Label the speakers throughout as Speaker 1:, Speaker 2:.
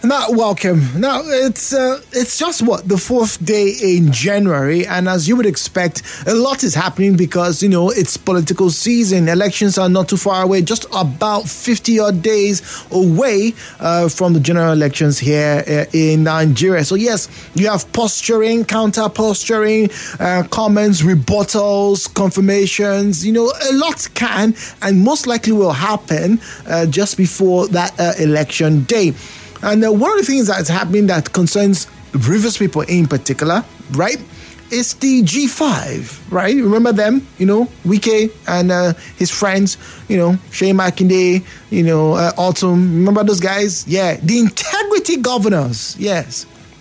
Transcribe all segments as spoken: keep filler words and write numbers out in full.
Speaker 1: Now, welcome. Now, it's uh, it's just what, the fourth day in January, and as you would expect, a lot is happening because, you know, it's political season. Elections are not too far away, just about fifty odd days away uh, from the general elections here uh, in Nigeria. So, yes, you have posturing, counter posturing, uh, comments, rebuttals, confirmations. You know, a lot can and most likely will happen uh, just before that uh, election day. And uh, one of the things that's happening that concerns Rivers people in particular, right, is the G five, right? Remember them, you know, Wike and uh, his friends, you know, Shea Makinde, you know, uh, Autumn. Remember those guys? Yeah, the integrity governors, yes.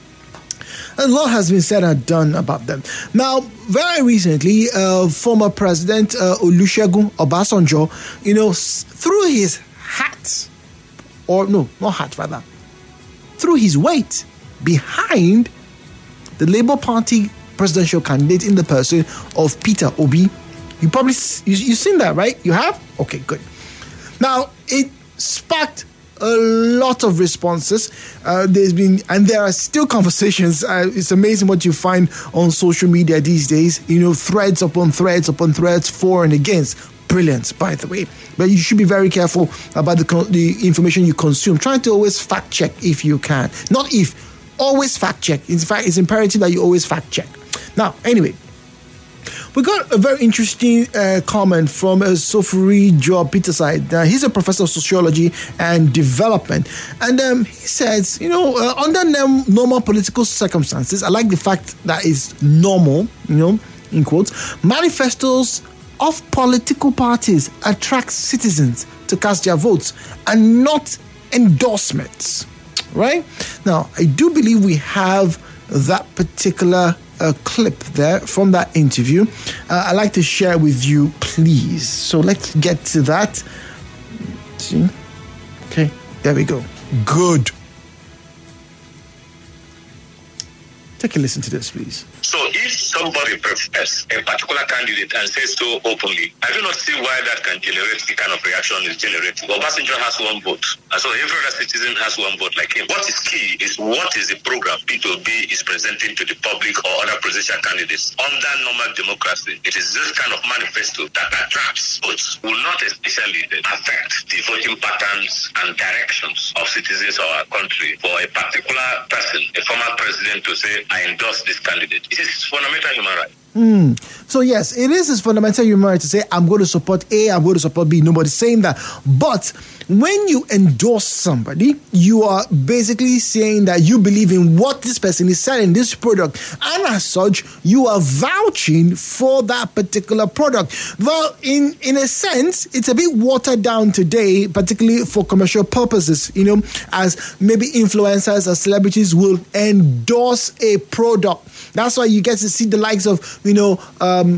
Speaker 1: A lot has been said and done about them. Now, very recently, uh, former President uh, Olusegun Obasanjo, you know, s- threw his hat, or no, not hat rather, threw his weight behind the Labour Party presidential candidate in the person of Peter Obi. You probably, you, you've seen that, right? You have? Okay, good. Now, it sparked a lot of responses. Uh, there's been, and there are still conversations. Uh, it's amazing what you find on social media these days. You know, threads upon threads upon threads, for and against. Brilliant, by the way. But you should be very careful about the the information you consume. Try to always fact check if you can. Not if, always fact check. In fact, it's imperative that you always fact check. Now, anyway, we got a very interesting uh, comment from uh, Sofuri Job Peterside. Uh, he's a professor of sociology and development. And um, he says, you know, uh, under normal political circumstances, I like the fact that it's normal, you know, in quotes, manifestos of political parties attract citizens to cast their votes and not endorsements, right? Now, I do believe we have that particular uh, clip there from that interview. Uh, I'd like to share with you, please. So let's get to that. See? Okay, there we go. Good. Take a listen to this, please.
Speaker 2: So if somebody prefers a particular candidate and says so openly, I do not see why that can generate the kind of reaction it's generating. Obasanjo has one vote, and so every other citizen has one vote like him. What is key is what is the program Peter Obi is presenting to the public or other presidential candidates. Under normal democracy, it is this kind of manifesto that attracts votes, will not especially affect the voting patterns and directions of citizens of our country. For a particular person, a former president, to say, I endorse this candidate. It is fundamental human right.
Speaker 1: Mm. So yes, it is his fundamental human right to say, I'm going to support A, I'm going to support B. Nobody's saying that. But when you endorse somebody, you are basically saying that you believe in what this person is selling, this product. And as such, you are vouching for that particular product. Well, in, in a sense, it's a bit watered down today, particularly for commercial purposes, you know, as maybe influencers or celebrities will endorse a product. That's why you get to see the likes of, you know, um,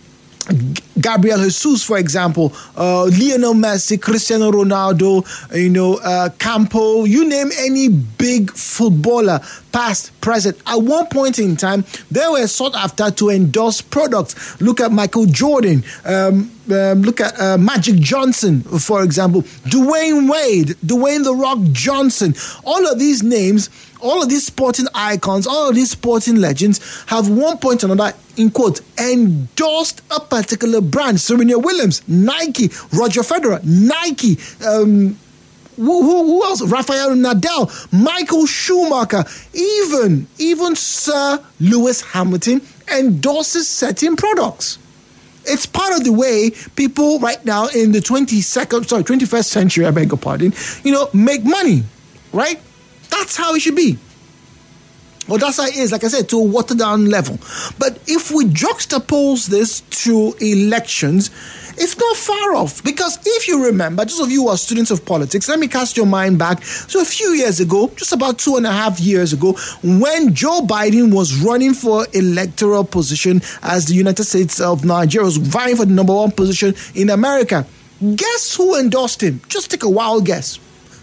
Speaker 1: Gabriel Jesus, for example, uh, Lionel Messi, Cristiano Ronaldo, you know, uh, Campo, you name any big footballer, past, present. At one point in time, they were sought after to endorse products. Look at Michael Jordan. Um, um, look at uh, Magic Johnson, for example. Dwayne Wade, Dwayne The Rock Johnson. All of these names, all of these sporting icons, all of these sporting legends have one point or another, in quote, endorsed a particular brand. Serena Williams, Nike, Roger Federer, Nike, um, who, who, who else? Rafael Nadal, Michael Schumacher, even, even Sir Lewis Hamilton endorses certain products. It's part of the way people right now in the twenty-second, sorry, twenty-first century, I beg your pardon, you know, make money, right? That's how it should be. Well, that's how it is, like I said, to a watered down level. But if we juxtapose this to elections, it's not far off. Because if you remember, those of you who are students of politics, let me cast your mind back. So a few years ago, just about two and a half years ago, when Joe Biden was running for electoral position as the United States of Nigeria, was vying for the number one position in America, guess who endorsed him? Just take a wild guess.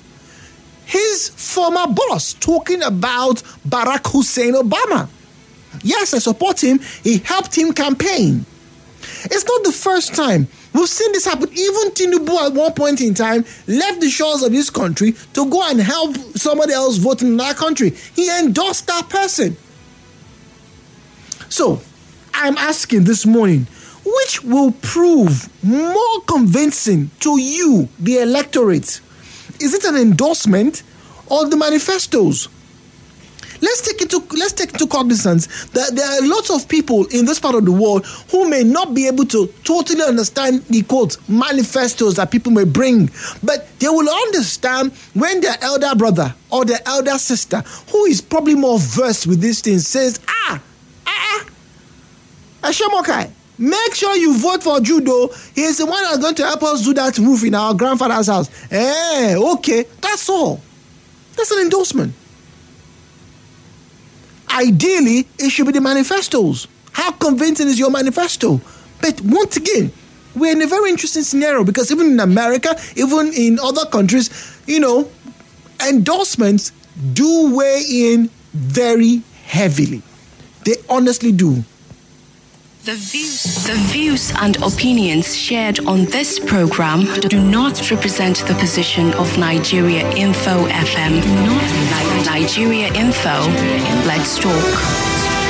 Speaker 1: His former boss, talking about Barack Hussein Obama. Yes, I support him. He helped him campaign. It's not the first time We've seen this happen. Even Tinubu at one point in time left the shores of this country to go and help somebody else vote in that country. He endorsed that person. So, I'm asking this morning, which will prove more convincing to you, the electorate? Is it an endorsement or the manifestos? Let's take into let's take into cognizance that there are lots of people in this part of the world who may not be able to totally understand the quote manifestos that people may bring, but they will understand when their elder brother or their elder sister, who is probably more versed with these things, says, ah, ah, Ashemokai, make sure you vote for Judo. He is the one that's going to help us do that roof in our grandfather's house. Eh, okay, that's all. That's an endorsement. Ideally, it should be the manifestos. How convincing is your manifesto? But once again, we're in a very interesting scenario because even in America, even in other countries, you know, endorsements do weigh in very heavily. They honestly do.
Speaker 3: The views, the views and opinions shared on this program do not represent the position of Nigeria Info F M. Not Nigeria Info. Let's talk.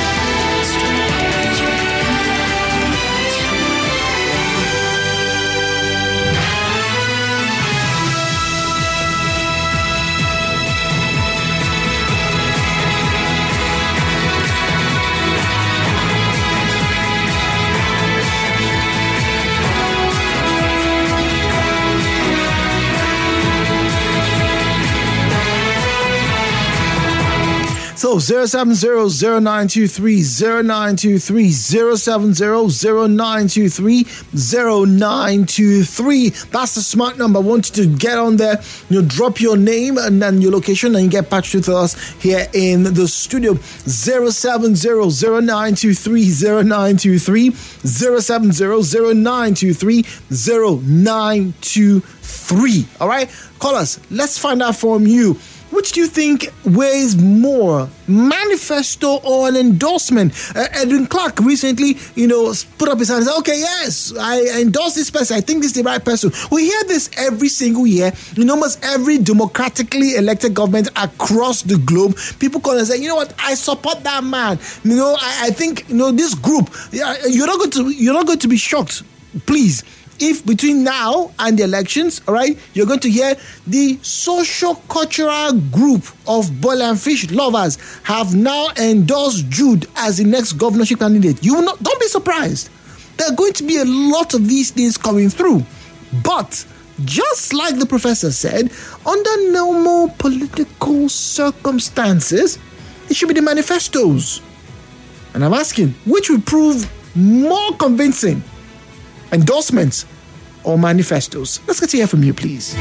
Speaker 1: So zero seven zero zero nine two three zero nine two three zero seven zero zero nine two three zero nine two three. That's the smart number. I want you to get on there. You know, drop your name and then your location and get patched with us here in the studio. zero seven zero zero nine two three zero nine two three zero seven zero zero nine two three zero nine two three. All right, call us. Let's find out from you. Which do you think weighs more, manifesto or an endorsement? Uh, Edwin Clark recently, you know, put up his hand and said, okay, yes, I endorse this person. I think this is the right person. We hear this every single year in almost every democratically elected government across the globe. People call and say, you know what, I support that man. You know, I, I think, you know, this group, you're not going to, you're not going to be shocked, please, if between now and the elections, all right, you're going to hear the socio-cultural group of boil and fish lovers have now endorsed Jude as the next governorship candidate. You will not, don't be surprised. There are going to be a lot of these things coming through. But just like the professor said, under normal political circumstances, it should be the manifestos. And I'm asking, which will prove more convincing? Endorsements or manifestos? Let's get to hear from you, please.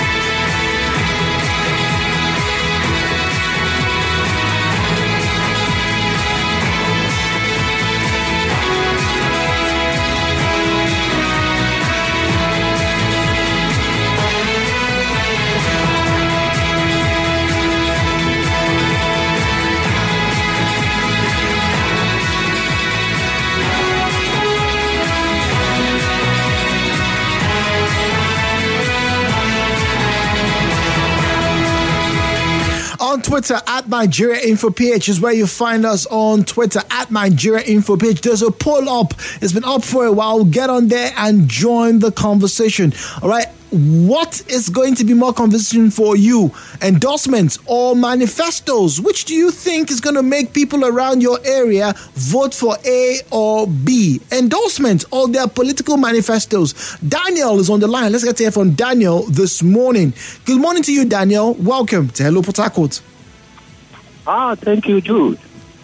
Speaker 1: On Twitter, at Nigeria Info P H is where you find us on Twitter, at Nigeria Info P H. There's a poll up. It's been up for a while. Get on there and join the conversation. All right. What is going to be more convincing for you? Endorsements or manifestos? Which do you think is going to make people around your area vote for A or B? Endorsements or their political manifestos? Daniel is on the line. Let's get to hear from Daniel this morning. Good morning to you, Daniel. Welcome to Hello Port Harcourt.
Speaker 4: Ah, thank you, Jude.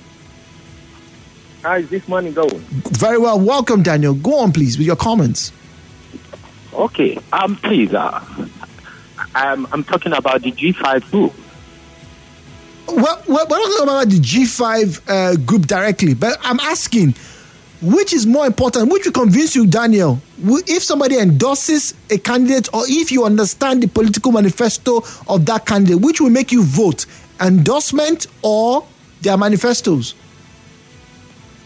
Speaker 4: How is this morning going?
Speaker 1: Very well. Welcome, Daniel. Go on, please, with your comments.
Speaker 4: Okay, um, please, uh, I'm, I'm talking about the G five group.
Speaker 1: Well, we're not talking about the G five uh, group directly, but I'm asking, which is more important? Which will convince you, Daniel, if somebody endorses a candidate or if you understand the political manifesto of that candidate, which will make you vote? Endorsement or their manifestos?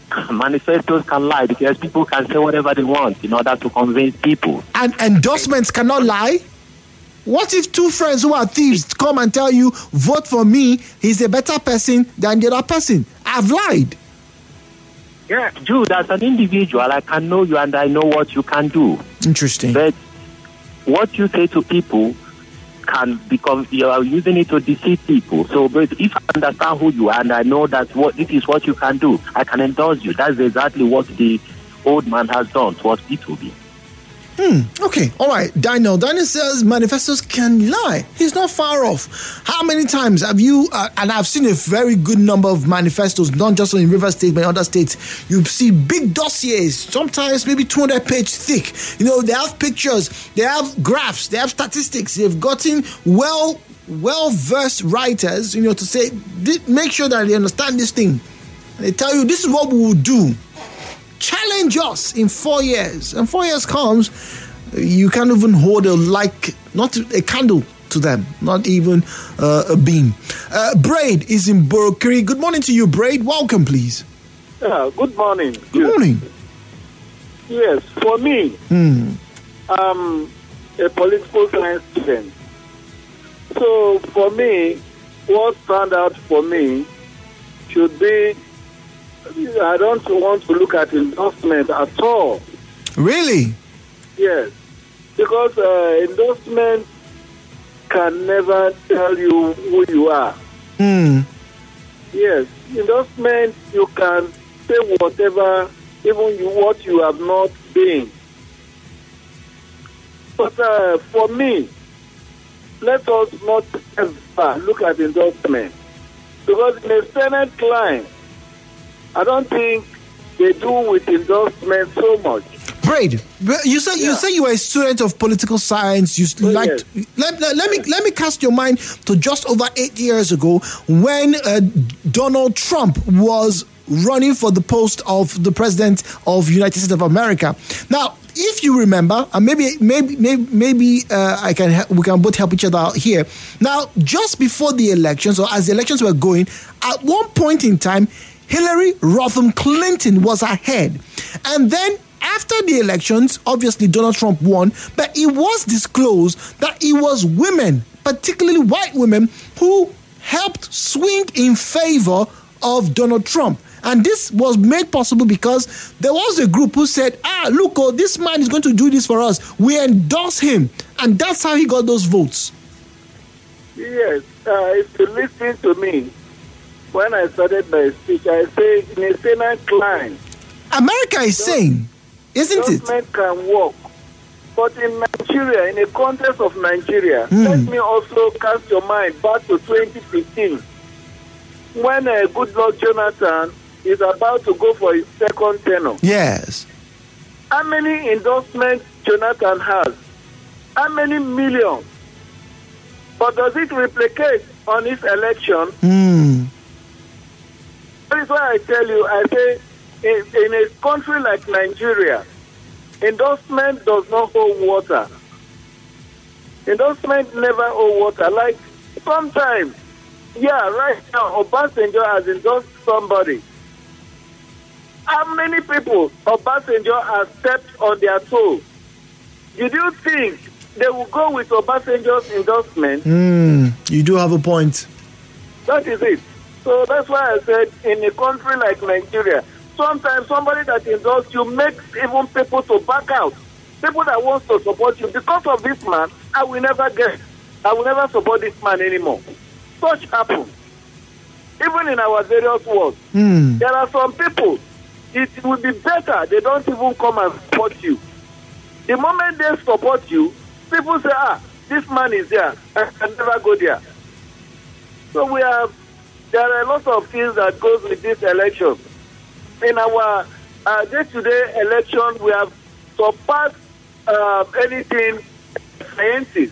Speaker 4: manifestos can lie because people can say whatever they want in order to convince people.
Speaker 1: And endorsements cannot lie? What if two friends who are thieves come and tell you, vote for me, he's a better person than the other person? I've lied.
Speaker 4: Yeah, Jude, as an individual, I can know you and I know what you can do.
Speaker 1: Interesting.
Speaker 4: But what you say to people can become, you are using it to deceive people. So, but if I understand who you are and I know that what this is what you can do, I can endorse you. That's exactly what the old man has done towards P two B.
Speaker 1: Hmm. Okay. All right. Daniel. Daniel says manifestos can lie. He's not far off. How many times have you, uh, and I've seen a very good number of manifestos, not just in Rivers State, but in other states. You see big dossiers, sometimes maybe two hundred page thick. You know, they have pictures, they have graphs, they have statistics. They've gotten well, well-versed writers, you know, to say, make sure that they understand this thing. And they tell you, this is what we will do. Challenge us in four years. And four years comes, you can't even hold a like, not a candle to them, not even uh, a beam. Uh, Braid is in Borokiri. Good morning to you, Braid. Welcome, please.
Speaker 5: Yeah, good morning.
Speaker 1: Good yes. morning.
Speaker 5: Yes, for me,
Speaker 1: hmm.
Speaker 5: I'm a political science student. So for me, what stand out for me should be, I don't want to look at endorsement at all.
Speaker 1: Really?
Speaker 5: Yes. Because uh, endorsement can never tell you who you are.
Speaker 1: Mm.
Speaker 5: Yes. Endorsement, you can say whatever, even you, what you have not been. But uh, for me, let us not ever look at endorsement. Because in a Senate line, I don't think they do with endorsement so much.
Speaker 1: Braid, you say
Speaker 5: yeah.
Speaker 1: you say you were a student of political science. You
Speaker 5: oh,
Speaker 1: liked.
Speaker 5: Yes.
Speaker 1: Let, let, let me let me cast your mind to just over eight years ago when uh, Donald Trump was running for the post of the president of the United States of America. Now, if you remember, and maybe maybe maybe, maybe uh, I can we can both help each other out here. Now, just before the elections, or as the elections were going, at one point in time, Hillary Rodham Clinton was ahead. And then after the elections, obviously Donald Trump won, but it was disclosed that it was women, particularly white women, who helped swing in favor of Donald Trump. And this was made possible because there was a group who said, ah, look, oh, this man is going to do this for us. We endorse him. And that's how he got those votes.
Speaker 5: Yes, uh, if you listen to me, when I started my speech, I say in a Senate line,
Speaker 1: America is saying, isn't it?
Speaker 5: Government can work. But in Nigeria, in the context of Nigeria, mm. let me also cast your mind back to twenty fifteen, when uh, Goodluck Jonathan is about to go for his second tenure.
Speaker 1: Yes.
Speaker 5: How many endorsements Jonathan has? How many millions? But does it replicate on his election?
Speaker 1: Mm.
Speaker 5: That is why I tell you, I say, in, in a country like Nigeria, endorsement does not hold water. Endorsement never hold water. Like, sometimes, yeah, right now, Obasanjo has endorsed somebody. How many people Obasanjo has stepped on their toes? Did you think they will go with Obasanjo's endorsement?
Speaker 1: Mm, you do have a point.
Speaker 5: That is it. So that's why I said in a country like Nigeria, sometimes somebody that endorses you makes even people to back out. People that want to support you. Because of this man, I will never get, I will never support this man anymore. Such happens. Even in our various worlds.
Speaker 1: Mm.
Speaker 5: There are some people, it would be better they don't even come and support you. The moment they support you, people say, ah, this man is there. I can never go there. So we have, there are a lot of things that goes with this election. In our uh, day-to-day election, we have surpassed uh, anything scientists.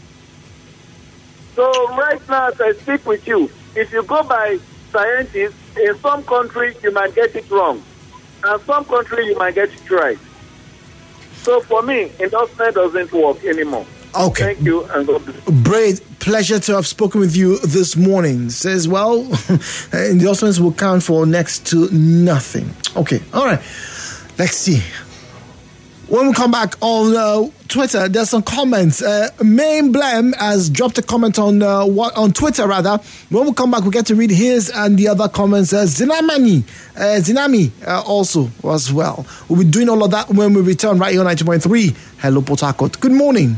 Speaker 5: So right now, as I speak with you, if you go by scientists, in some countries you might get it wrong, and some countries you might get it right. So for me, endorsement doesn't work anymore.
Speaker 1: Okay.
Speaker 5: Thank you, and God bless.
Speaker 1: Braid, pleasure to have spoken with you this morning. Says, well, endorsements will count for next to nothing. Okay, all right. Let's see. When we come back on uh, Twitter, there's some comments. Uh, Main Blem has dropped a comment on uh, what on Twitter, rather. When we come back, we get to read his and the other comments. Uh, Zinamani, uh, Zinami uh, also as well. We'll be doing all of that when we return right here on ninety point three. Hello, Port Harcourt. Good morning.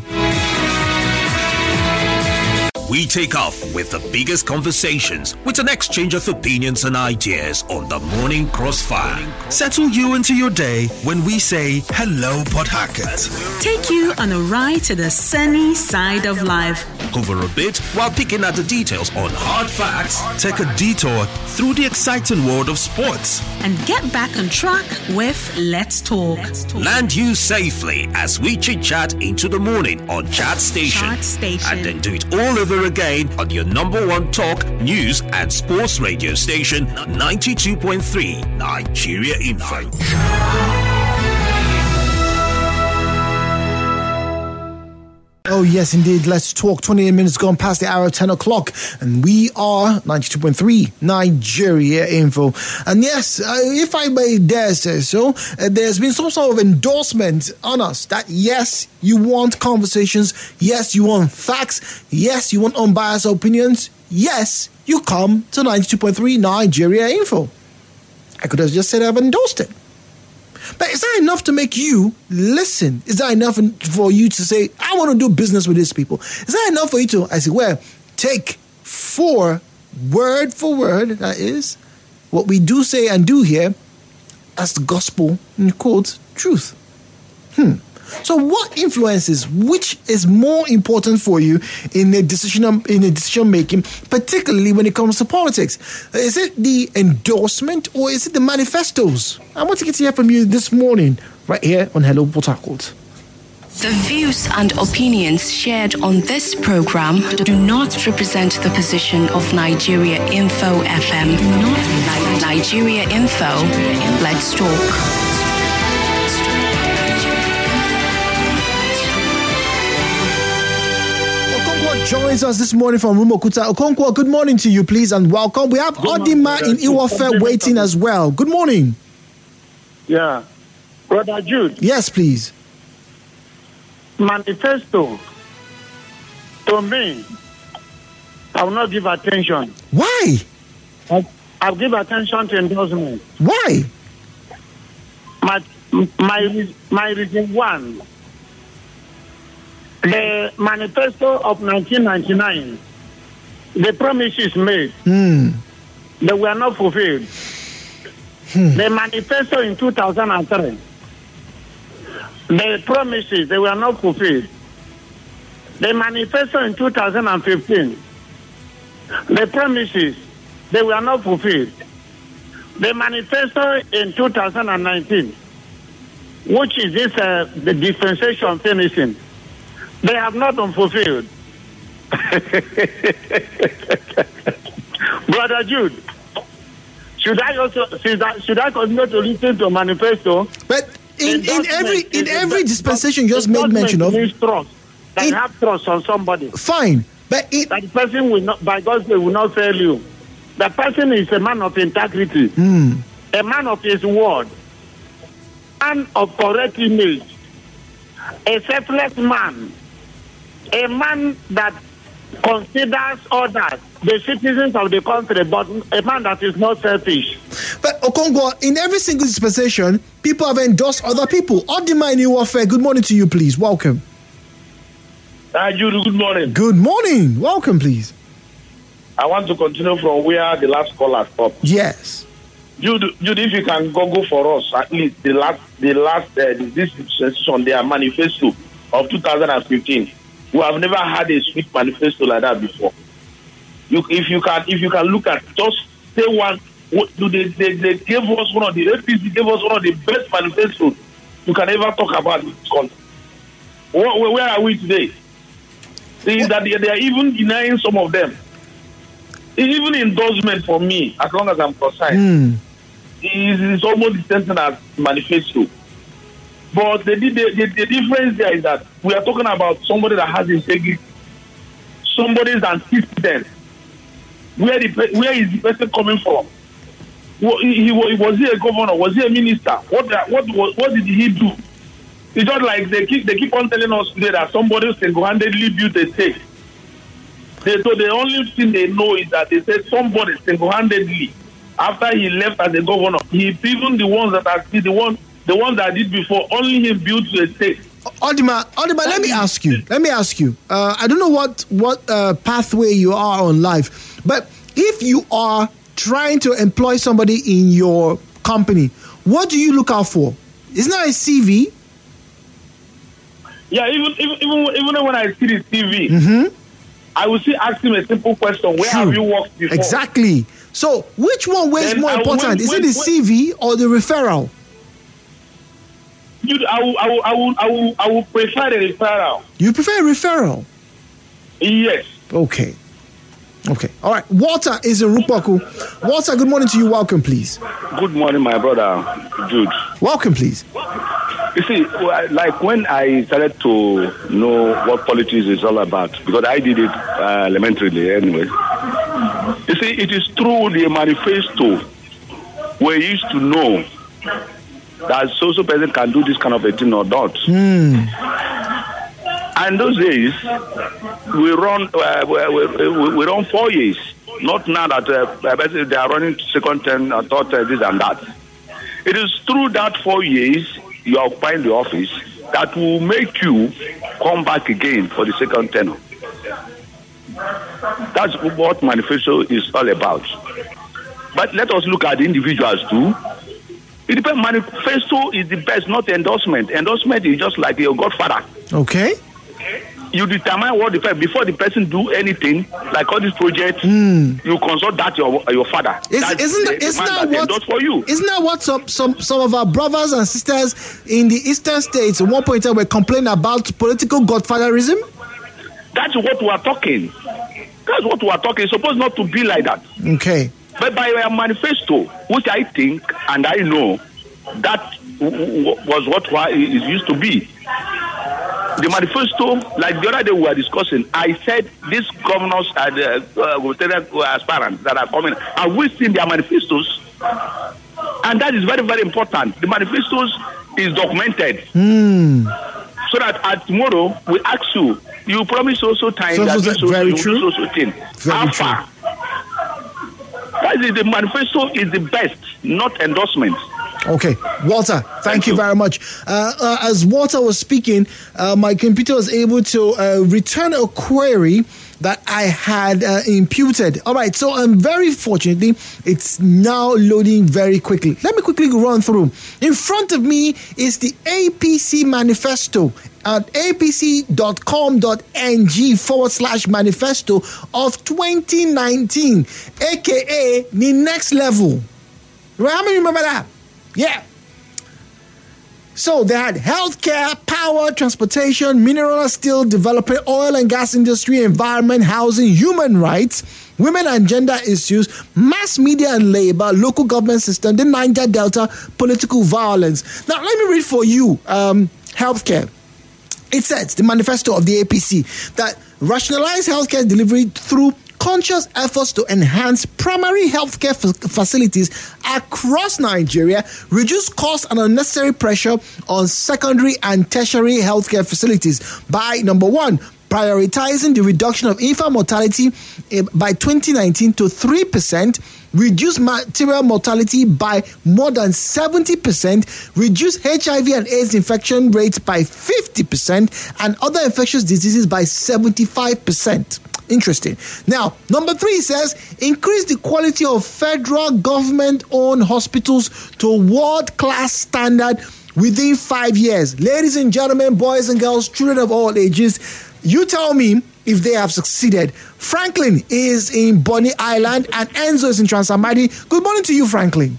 Speaker 6: We take off with the biggest conversations with an exchange of opinions and ideas on the Morning Crossfire. Settle you into your day when we say hello, Port Harcourt.
Speaker 7: Take you on a ride to the sunny side of life.
Speaker 6: Hover a bit while picking at the details on hard facts. Take a detour through the exciting world of sports.
Speaker 7: And get back on track with Let's Talk.
Speaker 6: Land you safely as we chit-chat into the morning on Chat Station.
Speaker 7: Chat Station.
Speaker 6: And then do it all over again on your number one talk, news and sports radio station, ninety-two point three Nigeria Info.
Speaker 1: Oh, yes, indeed. Let's talk. twenty-eight minutes gone past the hour of ten o'clock. And we are ninety-two point three Nigeria Info. And yes, uh, if I may dare say so, uh, there's been some sort of endorsement on us that, yes, you want conversations. Yes, you want facts. Yes, you want unbiased opinions. Yes, you come to ninety-two point three Nigeria Info. I could have just said I've endorsed it. But is that enough to make you listen? Is that enough for you to say, I want to do business with these people? Is that enough for you to, I say, well, take for word for word, that is, what we do say and do here as the gospel, in quotes, truth? Hmm. So what influences, which is more important for you in a decision in a decision making, particularly when it comes to politics? Is it the endorsement or is it the manifestos? I want to get to hear from you this morning, right here on Hello Port Harcourt.
Speaker 3: The views and opinions shared on this program do not represent the position of Nigeria Info F M. Do not Nigeria Info. Let's talk.
Speaker 1: Joins us this morning from Rumokuta. Okonkwo, good morning to you, please, and welcome. We have Odima in Iwafe waiting as well. Good morning.
Speaker 8: Yeah. Brother Jude.
Speaker 1: Yes, please.
Speaker 8: Manifesto. To me, I will not give attention.
Speaker 1: Why?
Speaker 8: I'll, I'll give attention to endorsement.
Speaker 1: Why?
Speaker 8: My, my, my reason one. The manifesto of nineteen ninety-nine, the promises made,
Speaker 1: mm.
Speaker 8: they were not fulfilled.
Speaker 1: Hmm.
Speaker 8: The manifesto in two thousand three, the promises, they were not fulfilled. The manifesto in two thousand fifteen, the promises, they were not fulfilled. The manifesto in two thousand nineteen, which is this uh, the dispensation finishing, they have not been fulfilled. Brother Jude, should I also should I, should I continue to listen to manifesto?
Speaker 1: But in, in every in every dispensation you just made mention of
Speaker 8: trust, that
Speaker 1: in,
Speaker 8: have trust on somebody.
Speaker 1: Fine, but it,
Speaker 8: that the person will not, by God's will, will not fail you. The person is a man of integrity,
Speaker 1: mm.
Speaker 8: a man of his word, man of correct image, a selfless man. A man that considers others, the citizens of the country, but a man that is not selfish.
Speaker 1: But Okonkwo, in every single dispensation, people have endorsed other people. Odima in Iwafe, good morning to you, please. Welcome.
Speaker 9: Uh, Jude, good morning.
Speaker 1: Good morning. Welcome, please.
Speaker 9: I want to continue from where the last caller stopped.
Speaker 1: Yes.
Speaker 9: Jude, Jude, if you can Google for us, at least the last, the last, uh, this dispensation, their manifesto of two thousand fifteen. We have never had a sweet manifesto like that before. You, if you can, if you can look at just say one, do they, they, they gave us one of the A P C gave us one of the best manifestos you can ever talk about in this country. Where, where are we today? See that they, they are even denying some of them. Even endorsement for me, as long as I'm concerned,
Speaker 1: mm.
Speaker 9: is, is almost the same thing as manifesto. But the, the, the, the difference there is that we are talking about somebody that has integrity, somebody's antecedents. Where the where is the person coming from? He, he was he a governor? Was he a minister? What what what, what did he do? It's just like they keep they keep on telling us today that somebody single-handedly built a state. They, so the only thing they know is that they say somebody single-handedly, after he left as a governor, he even the ones that are the one the ones that did before, only he built a state.
Speaker 1: Odima, Odima, let me ask you. Let me ask you. Uh, I don't know what what uh, pathway you are on life, but if you are trying to employ somebody in your company, what do you look out for? Isn't that a C V?
Speaker 9: Yeah, even even even, even when I see the C V,
Speaker 1: mm-hmm.
Speaker 9: I will still ask him a simple question: where
Speaker 1: True.
Speaker 9: have you worked before?
Speaker 1: Exactly. So, which one weighs
Speaker 9: Then
Speaker 1: more
Speaker 9: I will-
Speaker 1: important? Is
Speaker 9: wait,
Speaker 1: it the
Speaker 9: wait.
Speaker 1: C V or the referral?
Speaker 9: Dude, I will, I will, I will, I will, I will prefer the referral.
Speaker 1: You prefer a referral?
Speaker 9: Yes.
Speaker 1: Okay. Okay. All right. Walter is in Rupaku. Walter, good morning to you. Welcome, please.
Speaker 10: Good morning, my brother, Jude.
Speaker 1: Welcome, please.
Speaker 10: You see, well, like when I started to know what politics is all about, because I did it uh, elementarily anyway. You see, it is through the manifesto we used to know that social person can do this kind of a thing or not.
Speaker 1: Mm.
Speaker 10: And those days, we run uh, we, we, we run four years. Not now that uh, they are running second term, uh, third term, this and that. It is through that four years you are occupying the office that will make you come back again for the second term. That's what manifesto is all about. But let us look at the individuals too. It depends. Manifesto is the best, not endorsement. Endorsement is just like your godfather.
Speaker 1: Okay.
Speaker 10: You determine what the person, before the person do anything, like all these projects,
Speaker 1: mm.
Speaker 10: you consult that your your father.
Speaker 1: Is,
Speaker 10: That's
Speaker 1: isn't
Speaker 10: the,
Speaker 1: that,
Speaker 10: the
Speaker 1: isn't
Speaker 10: man
Speaker 1: that
Speaker 10: that
Speaker 1: what
Speaker 10: endorsed for you.
Speaker 1: Isn't that what some, some some of our brothers and sisters in the eastern states at one point in time were complaining about political godfatherism?
Speaker 10: That's what we are talking. That's what we are talking. It's supposed not to be like that.
Speaker 1: Okay.
Speaker 10: But by a manifesto, which I think and I know that w- w- was what it used to be. The manifesto, like the other day we were discussing, I said these governors and uh, uh, aspirants that are coming, have we seen their manifestos? And that is very, very important. The manifestos is documented.
Speaker 1: Mm.
Speaker 10: So that at tomorrow we ask you, you promise also time
Speaker 1: so,
Speaker 10: that
Speaker 1: so,
Speaker 10: this so,
Speaker 1: very
Speaker 10: you
Speaker 1: true.
Speaker 10: do so thing.
Speaker 1: Very
Speaker 10: How
Speaker 1: true.
Speaker 10: far? That is the manifesto is the best, not endorsement.
Speaker 1: Okay, Walter, thank, thank you. you very much. Uh, uh, as Walter was speaking, uh, my computer was able to uh, return a query that I had uh, imputed. All right, so um, very fortunately, it's now loading very quickly. Let me quickly run through. In front of me is the A P C manifesto at apc.com.ng forward slash manifesto of twenty nineteen, aka the next level. Right? How many remember that? Yeah. So they had healthcare, power, transportation, mineral, steel, development, oil and gas industry, environment, housing, human rights, women and gender issues, mass media and labor, local government system, the Niger Delta, political violence. Now, let me read for you um, healthcare. It says, the manifesto of the A P C, that rationalize healthcare delivery through conscious efforts to enhance primary healthcare f- facilities across Nigeria, reduce costs and unnecessary pressure on secondary and tertiary healthcare facilities by, number one, prioritizing the reduction of infant mortality by twenty nineteen to three percent, reduce material mortality by more than seventy percent, reduce H I V and AIDS infection rates by fifty percent, and other infectious diseases by seventy-five percent. Interesting. Now, number three says, increase the quality of federal government-owned hospitals to world-class standard within five years. Ladies and gentlemen, boys and girls, children of all ages, you tell me if they have succeeded. Franklin is in Bonny Island and Enzo is in Transamadi. Good morning to you, Franklin.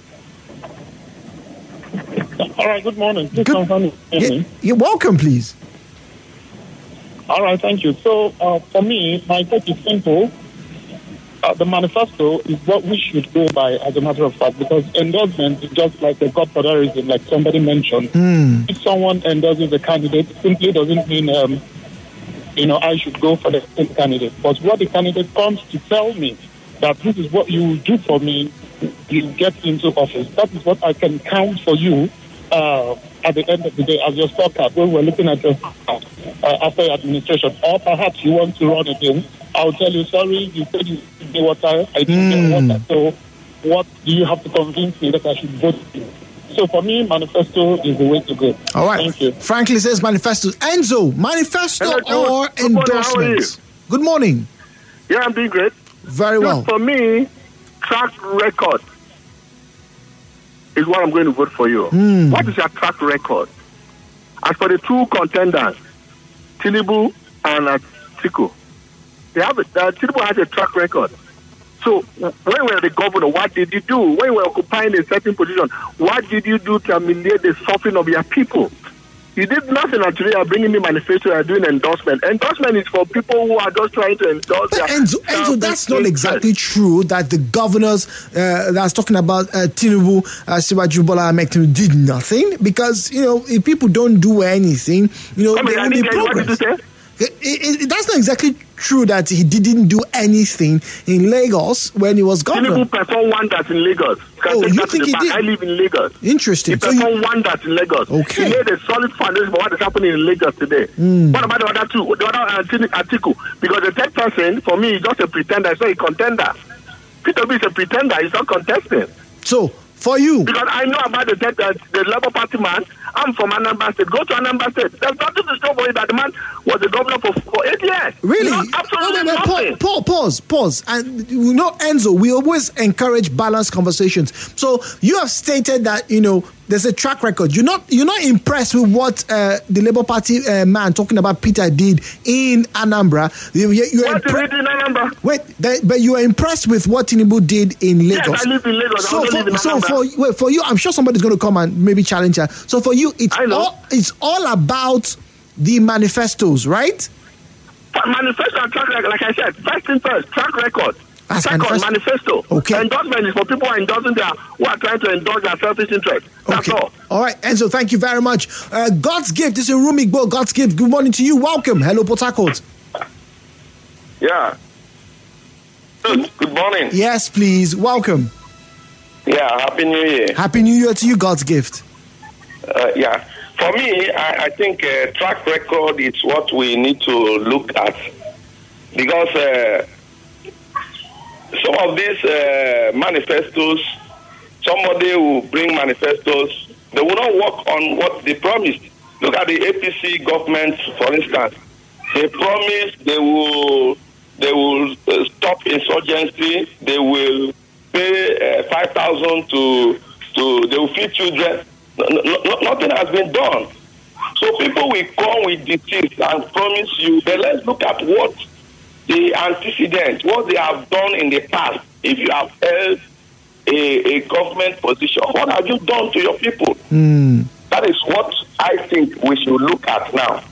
Speaker 8: All right, good morning. Good.
Speaker 1: Yeah, you're welcome, please.
Speaker 8: All right, thank you. So, uh, for me, my take is simple. Uh, the manifesto is what we should go by, as a matter of fact, because endorsement is just like a godfatherism, like somebody mentioned.
Speaker 1: Mm.
Speaker 8: If someone endorses a candidate, simply doesn't mean um, you know, I should go for the same candidate. But what the candidate comes to tell me, that this is what you will do for me, you get into office. That is what I can count for you uh, at the end of the day as your scorecard when we're looking at your uh, after your administration. Or perhaps you want to run again. I'll tell you, sorry, you said you didn't get water, I didn't mm. get water. So what do you have to convince me that I should vote for you? So for me, manifesto is the way to go.
Speaker 1: All right.
Speaker 8: Thank you.
Speaker 1: Franklin says manifesto. Enzo, manifesto
Speaker 5: Hello,
Speaker 1: or
Speaker 5: good
Speaker 1: endorsement? Good morning.
Speaker 5: Yeah, I'm doing great.
Speaker 1: Very
Speaker 5: Look,
Speaker 1: well.
Speaker 5: For me, track record is what I'm going to vote for you.
Speaker 1: Mm.
Speaker 5: What is your track record? As for the two contenders, Tinubu and Atiku, they have a, uh, Tinubu has a track record. So when you were the governor, what did you do? When you were occupying a certain position, what did you do to ameliorate the suffering of your people? You did nothing actually. You're bringing me manifesto and doing endorsement. Endorsement is for people who are just trying to endorse.
Speaker 1: But Enzo, Enzo, that's not exactly true that the governors uh, that's talking about uh, Tinubu, uh, Siwaju Bola Ahmed Tinubu did nothing, because, you know, if people don't do anything, you know, there will be progress. It, it, it, that's not exactly true that he didn't do anything in Lagos when he was governor.
Speaker 5: Tinubu performed wonders in Lagos.
Speaker 1: Oh, you think he
Speaker 5: back.
Speaker 1: did?
Speaker 5: I live in Lagos.
Speaker 1: Interesting.
Speaker 5: He
Speaker 1: So
Speaker 5: performed
Speaker 1: you,
Speaker 5: wonders in Lagos.
Speaker 1: Okay.
Speaker 5: He made a solid foundation for what is happening in Lagos today.
Speaker 1: Mm.
Speaker 5: What about the other two? The other uh, Atiku? Because the third person, for me, is just a pretender. It's not a contender. Peter B is a pretender. He's not contesting.
Speaker 1: So, for you.
Speaker 5: Because I know about the third, uh, the Labour Party man. I'm from Anambra State. Go to Anambra State. There's nothing to show for you that the man was the governor for, for eight years.
Speaker 1: Really?
Speaker 5: No, absolutely
Speaker 1: no, no, no,
Speaker 5: nothing.
Speaker 1: Pause, pause, pause. And you know, Enzo, we always encourage balanced conversations. So you have stated that, you know, there's a track record. You're not you're not impressed with what uh, the Labour Party uh, man talking about Peter did in Anambra. You, you, you're
Speaker 5: what
Speaker 1: impre-
Speaker 5: did he do in Anambra?
Speaker 1: Wait, that, but you are impressed with what Tinubu did in Lagos.
Speaker 5: Yes, I live in Lagos.
Speaker 1: So
Speaker 5: I also
Speaker 1: for,
Speaker 5: live in
Speaker 1: so
Speaker 5: Anambra.
Speaker 1: for wait, for you, I'm sure somebody's going to come and maybe challenge her. So for you, it's
Speaker 5: I know.
Speaker 1: all it's all about the manifestos, right?
Speaker 5: Manifesto and track record, like I said, first thing first, track record.
Speaker 1: That's
Speaker 5: Second,
Speaker 1: manifesto.
Speaker 5: manifesto.
Speaker 1: Okay.
Speaker 5: Endorsement is for people who are endorsing their, who are trying to endorse their selfish interest. That's
Speaker 1: Okay.
Speaker 5: all.
Speaker 1: All right, Enzo, thank you very much. Uh, God's gift. This is Rumi Igbo. God's gift. Good morning to you. Welcome. Hello, Port Harcourt.
Speaker 10: Yeah. Good, good morning.
Speaker 1: Yes, please. Welcome.
Speaker 10: Yeah, Happy New Year.
Speaker 1: Happy New Year to you, God's gift.
Speaker 10: Uh, yeah. For me, I, I think uh, track record is what we need to look at, because uh, some of these uh, manifestos, somebody will bring manifestos, they will not work on what they promised. Look at the A P C government, for instance. They promised they will they will uh, stop insurgency. They will pay uh, five thousand to to they will feed children. No, no, nothing has been done. So people will come with disease and promise you. But let's look at what the antecedent, what they have done in the past. If you have held a, a government position, what have you done to your people?
Speaker 1: Mm.
Speaker 10: That is what I think we should look at now.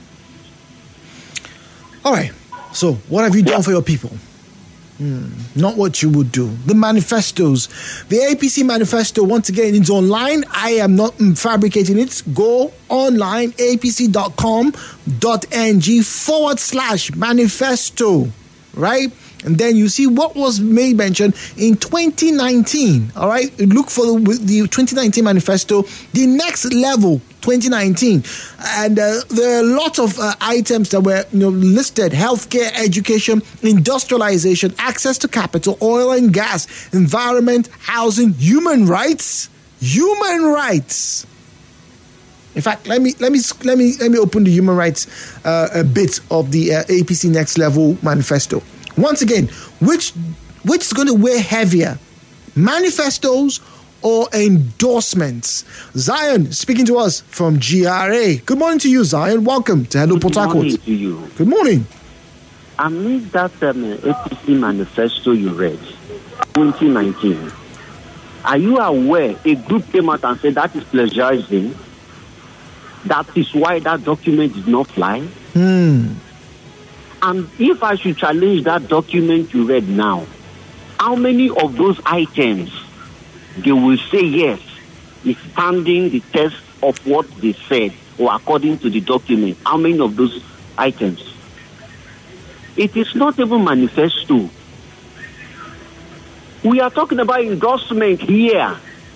Speaker 1: All right. So, what have you done
Speaker 10: Yeah.
Speaker 1: for your people? Hmm. Not what you would do. The manifestos. The A P C manifesto, once again, it's online. I am not mm, fabricating it. Go online, apc.com.ng forward slash manifesto. Right? And then you see what was made mention in twenty nineteen. All right? Look for the, the twenty nineteen manifesto, the next level twenty nineteen. And uh, there are a lot of uh, items that were you know, listed: healthcare, education, industrialization, access to capital, oil and gas, environment, housing, human rights. Human rights. In fact, let me let me let me let me open the human rights uh, a bit of the uh, A P C Next Level manifesto. Once again, which which is going to weigh heavier, manifestos or endorsements? Zion speaking to us from G R A. Good morning to you, Zion. Welcome to Hello Port Harcourt.
Speaker 11: Good morning to you.
Speaker 1: Good morning.
Speaker 11: Amid that um, A P C manifesto you read, twenty nineteen, are you aware a group came out and said that is plagiarism? That is why that document did not fly?
Speaker 1: Hmm.
Speaker 11: And if I should challenge that document you read now, how many of those items they will say yes is standing the test of what they said or according to the document? How many of those items? It is not even manifesto. We are talking about endorsement here.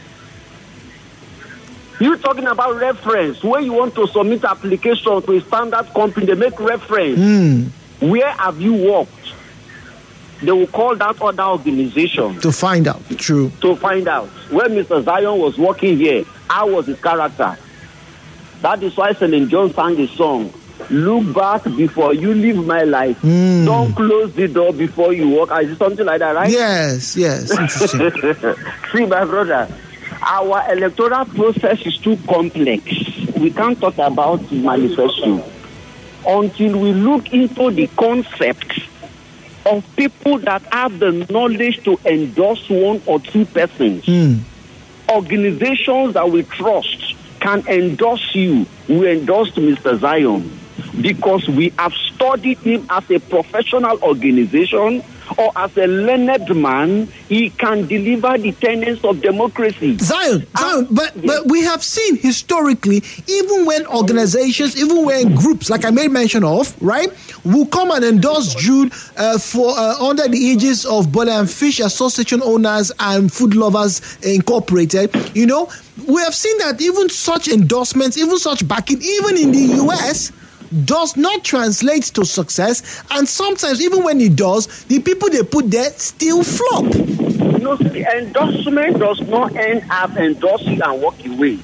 Speaker 11: You're talking about reference. Where you want to submit application to a standard company, they make reference.
Speaker 1: Mm.
Speaker 11: Where have you worked? They will call that other organization.
Speaker 1: To find out. True.
Speaker 11: To find out. When Mister Zion was working here, how was his character? That is why Celine John sang the song, look back before you live my life.
Speaker 1: Mm.
Speaker 11: Don't close the door before you walk. Is it something like that, right?
Speaker 1: Yes, yes. Interesting.
Speaker 11: See, my brother, our electoral process is too complex. We can't talk about manifesto until we look into the concept of people that have the knowledge to endorse one or two persons.
Speaker 1: Mm.
Speaker 11: Organizations that we trust can endorse you. We endorsed Mister Zion because we have studied him as a professional organization or as a learned man. He can deliver the tenets of democracy.
Speaker 1: Zion, Zion, but but we have seen historically, even when organizations, even when groups, like I made mention of, right, will come and endorse Jude uh, for uh, under the aegis of Bola and Fish Association Owners and Food Lovers Incorporated. You know, we have seen that even such endorsements, even such backing, even in the U S, does not translate to success, and sometimes even when it does, the people they put there still flop.
Speaker 11: No, the endorsement does not end up endorsing and walk away.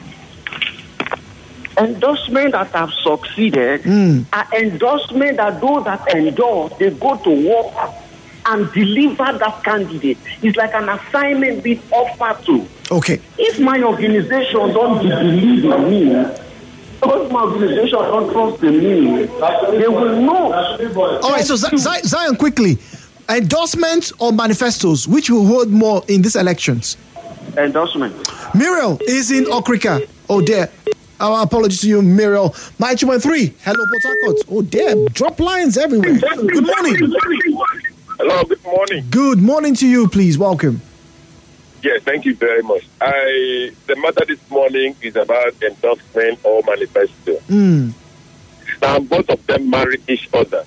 Speaker 11: Endorsement that have succeeded
Speaker 1: mm.
Speaker 11: are endorsement that those that endorse, they go to work and deliver that candidate. It's like an assignment being offered to.
Speaker 1: Okay.
Speaker 11: If my organization don't believe in me, because my organization don't trust in me, they will not.
Speaker 1: All right, so Z- Z- Zion, quickly. Endorsements or manifestos, which will hold more in these elections?
Speaker 11: Endorsement.
Speaker 1: Muriel is in Okrika. Oh, dear. Our apologies to you, Muriel. My two one three. Hello, Port Harcourt. Oh, dear. Drop lines everywhere. Good morning.
Speaker 12: Hello, good morning.
Speaker 1: Good morning to you, please. Welcome.
Speaker 12: Yes, thank you very much. I the matter this morning is about endorsement or manifesto.
Speaker 1: Mm.
Speaker 12: Now, both of them marry each other.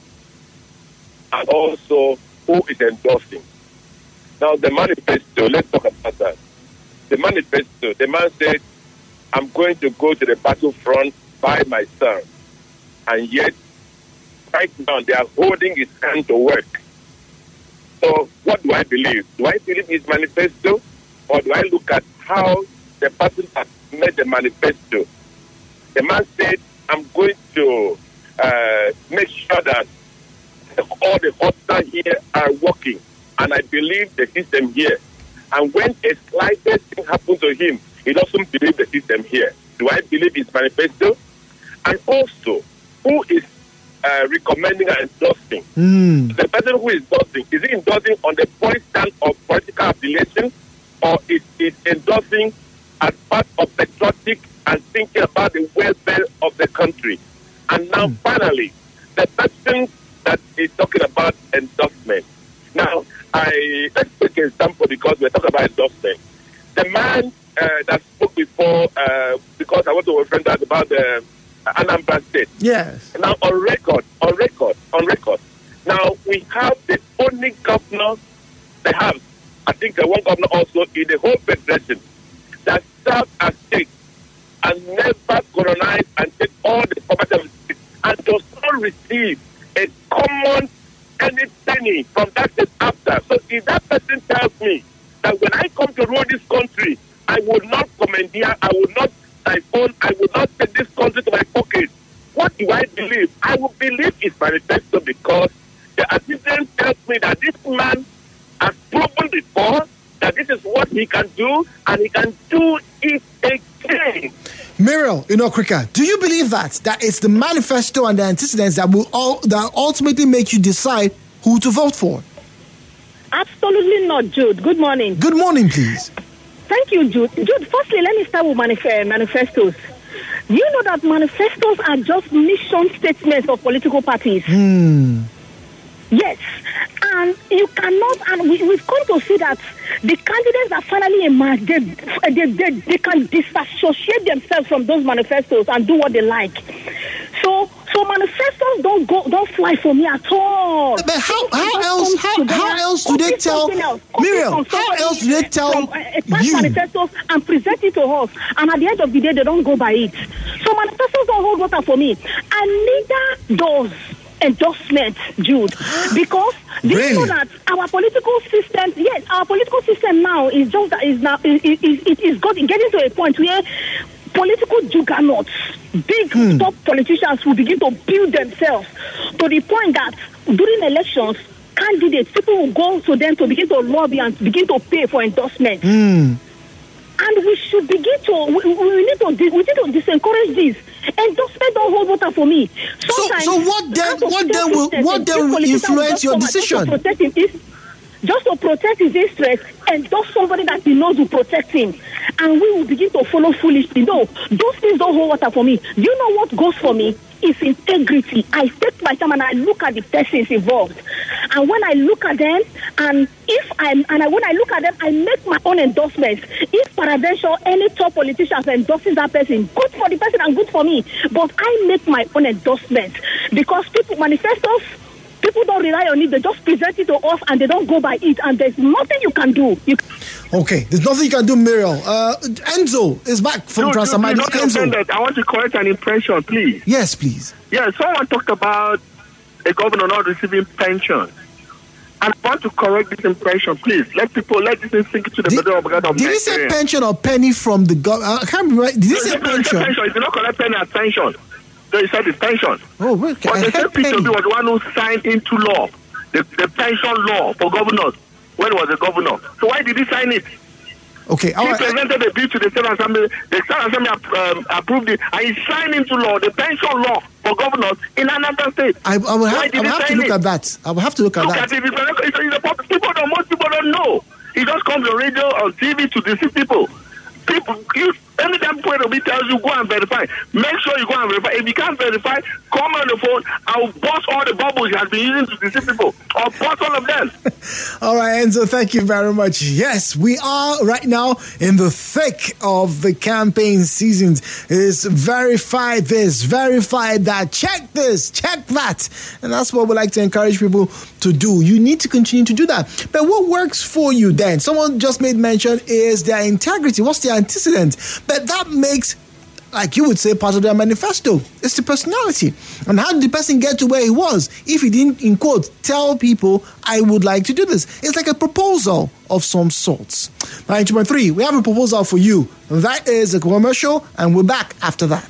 Speaker 12: And also, who is endorsing? Now, the manifesto, let's talk about that. The manifesto, the man said, I'm going to go to the battlefront by myself. And yet, right now, they are holding his hand to work. So, what do I believe? Do I believe his manifesto? Or do I look at how the person has made the manifesto? The man said, I'm going to uh, make sure that all the officers here are working. And I believe the system here. And when a slightest thing happens to him, he doesn't believe the system here. Do I believe his manifesto? And also, who is uh, recommending and endorsing?
Speaker 1: Mm.
Speaker 12: The person who is endorsing, is he endorsing on the point stand of political affiliation? Or is it endorsing as part of patriotic and thinking about the welfare of the country? And now, mm. finally, the person that is talking about endorsement. Now, I let's take an example because we're talking about endorsement. The man uh, that spoke before, uh, because I want to refer that about the uh, Anambra State.
Speaker 1: Yes.
Speaker 12: Now, on record, on record, on record. Now, we have the only governor they have. I think uh, one governor also in the whole federation that served as state and never colonize and take all the property of the state and does not receive a common any penny from that state after. So if that person tells me that when I come to rule this country, I will not commandeer, I will not siphon, I will not take this country to my pocket, what do I believe? I will believe his manifesto because the assistant tells me that this man has proven before that this is what he can do, and he can do it again.
Speaker 1: Muriel, in Okrika, do you believe that that it's the manifesto and the antecedents that will all that ultimately make you decide who to vote for?
Speaker 13: Absolutely not, Jude. Good morning.
Speaker 1: Good morning, please.
Speaker 13: Thank you, Jude. Jude, firstly, let me start with manif- manifestos. You know that manifestos are just mission statements of political parties.
Speaker 1: Hmm.
Speaker 13: Yes, and you cannot, and we, we've come to see that the candidates that finally emerge, they, they, they, they can disassociate themselves from those manifestos and do what they like. So So manifestos don't go, don't fly for me at all.
Speaker 1: But how, how else? How, how else do they tell Miriam? How else do they tell
Speaker 13: from, uh, pass
Speaker 1: you?
Speaker 13: manifestos and present it to us, and at the end of the day, they don't go by it. So manifestos don't hold water for me, and neither does endorsement, Jude, because do
Speaker 1: really?
Speaker 13: you know that our political system, yes, our political system now is just that is now it is it, it is got, getting to a point where political juggernauts, big
Speaker 1: hmm.
Speaker 13: top politicians will begin to build themselves to the point that during elections, candidates, people will go to them to begin to lobby and begin to pay for endorsement.
Speaker 1: Hmm.
Speaker 13: And we should begin to, we, we need to, we need to disencourage this. Endorsement don't hold water for me.
Speaker 1: Sometimes, so, so what then, what then will, what then will influence your decision?
Speaker 13: Just to protect his, just to protect his interest, endorse somebody that he knows will protect him. And we will begin to follow foolishly. No, those things don't hold water for me. Do you know what goes for me? Is integrity. I take my time and I look at the persons involved. And when I look at them, and if I'm, and I, when I look at them, I make my own endorsements. If peradventure any top politician endorses that person, good for the person and good for me. But I make my own endorsements because people manifestos. People don't rely on it. They just present it to us and they don't go by it. And there's nothing you can do. You
Speaker 1: okay, there's nothing you can do, Muriel. Uh, Enzo is back from
Speaker 14: no,
Speaker 1: Transamadi.
Speaker 14: No,
Speaker 1: Enzo.
Speaker 14: I want to correct an impression, please.
Speaker 1: Yes, please.
Speaker 14: Yeah, someone talked about a governor not receiving pension. And I want to correct this impression, please. Let people, let this thing sink into the
Speaker 1: did,
Speaker 14: middle of the
Speaker 1: Did he say pension or penny from the government? I can't remember. Did he
Speaker 14: no,
Speaker 1: say
Speaker 14: no,
Speaker 1: pension?
Speaker 14: pension? He did not collect penny as pension. So he said it's pension.
Speaker 1: Oh, okay.
Speaker 14: But the same P W was the one who signed into law the, the pension law for governors when he was a governor. So why did he sign it?
Speaker 1: Okay, all
Speaker 14: he
Speaker 1: right.
Speaker 14: presented a bill to the State Assembly. The State Assembly um, approved it, and he signed into law the pension law for governors in another state.
Speaker 1: I, I will have, I will have to look
Speaker 14: it?
Speaker 1: at that. I will have to look at
Speaker 14: look
Speaker 1: that.
Speaker 14: At it. It's a, it's a, it's a, people don't, most people don't know. He just comes on radio, on T V to deceive people. People, you, anytime P W tells you, go and verify. Make sure you go and verify. If you can't verify, call me on the phone. I'll bust all the bubbles he has been using to deceive people. I'll bust all of them.
Speaker 1: All right, Enzo, thank you very much. Yes, we are right now in the thick of the campaign seasons. It's verify this, verify that, check this, check that. And that's what we like to encourage people to do. You need to continue to do that. But what works for you then? Someone just made mention is their integrity. What's their antecedent? But that makes, like you would say, part of their manifesto. It's the personality. And how did the person get to where he was if he didn't, in quotes, tell people, I would like to do this? It's like a proposal of some sorts. ninety point three, we have a proposal for you. That is a commercial, and we're back after that.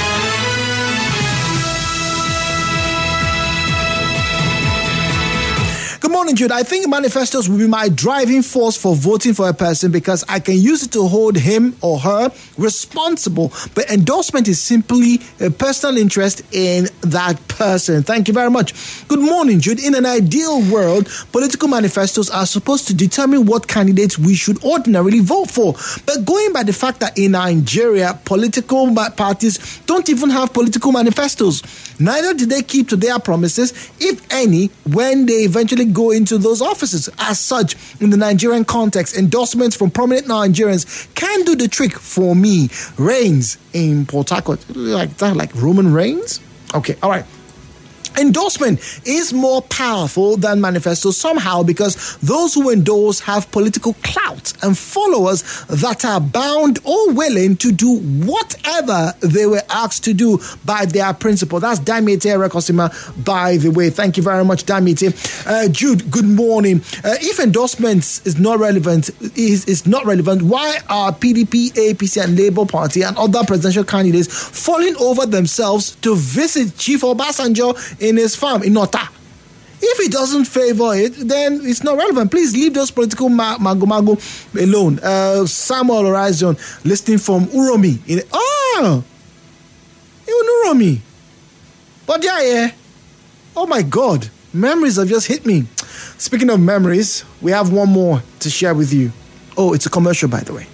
Speaker 1: Good morning, Jude. I think manifestos will be my driving force for voting for a person because I can use it to hold him or her responsible. But endorsement is simply a personal interest in that person. Thank you very much. Good morning, Jude. In an ideal world, political manifestos are supposed to determine what candidates we should ordinarily vote for. But going by the fact that in Nigeria, political parties don't even have political manifestos, neither did they keep to their promises, if any, when they eventually go into those offices. As such, in the Nigerian context, endorsements from prominent Nigerians can do the trick for me. Reigns in Port Harcourt, like that, like Roman Reigns. Okay, all right. Endorsement is more powerful than manifesto somehow because those who endorse have political clout and followers that are bound or willing to do whatever they were asked to do by their principal. That's Damite Rekosima, by the way. Thank you very much, Damite. Uh, Jude, good morning. Uh, if endorsements is not relevant, is, is not relevant, why are P D P, A P C and Labour Party and other presidential candidates falling over themselves to visit Chief Obasanjo in his farm in Nota? If he doesn't favor it, then it's not relevant. Please leave those political ma- mago-mago alone. Uh, Samuel Horizon, listening from Uromi. In, oh, even Uromi. But yeah, yeah. Oh my God. Memories have just hit me. Speaking of memories, we have one more to share with you. Oh, it's a commercial, by the way.